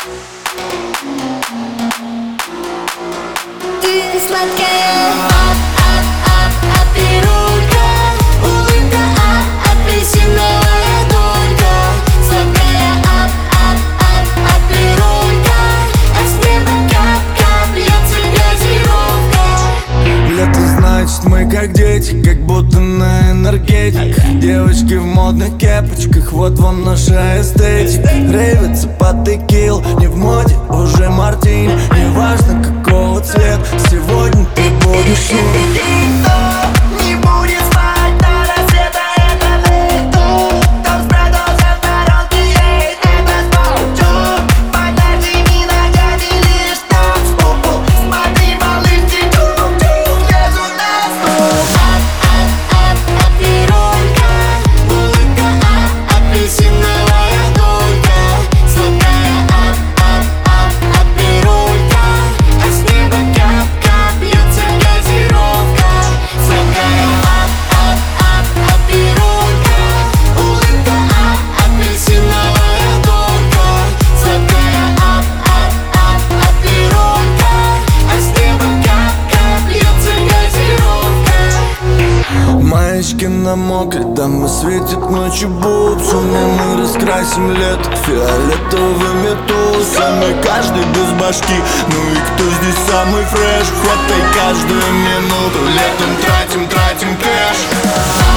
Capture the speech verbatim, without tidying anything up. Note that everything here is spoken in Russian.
Ты сладкая, ап-ап-ап-апирулька, улыбка, а-апельсиновая долька. Сладкая, ап-ап-ап-апирулька, а с неба кап-кап льется газировка. Лето, значит, мы как дети, как будто на энергетик. Девочки в модных кепочках, вот вам наша эстетика. Рейвится под текил, не в моде уже мартини. Неважно какого цвета, сегодня ты будешь им. Никто не будет спать до рассвета, это лето. Там продолжен сторонки едет, это спорчу. Подожди, нагоди лишь танцпол. Смотри, малышки, чук-чук, лезут на стол. Ап-ап-ап-апирулька, улыбка, а-апельсиновая долька. Сладкая, ап-ап-ап-апирулька, а с неба кап-кап льется газировка. Сладкая, ап-ап-ап-апирулька, улыбка, а-апельсиновая долька. Сладкая, ап-ап-ап-апирулька, а с неба кап-кап льется газировка. Маечки намокли, дамы светит ночью бубсами. Мы раскрасим лето фиолетовыми тусами. Каждый без башки, ну и кто здесь самый фреш? Хватай каждую минуту, летом тратим, тратим кэш.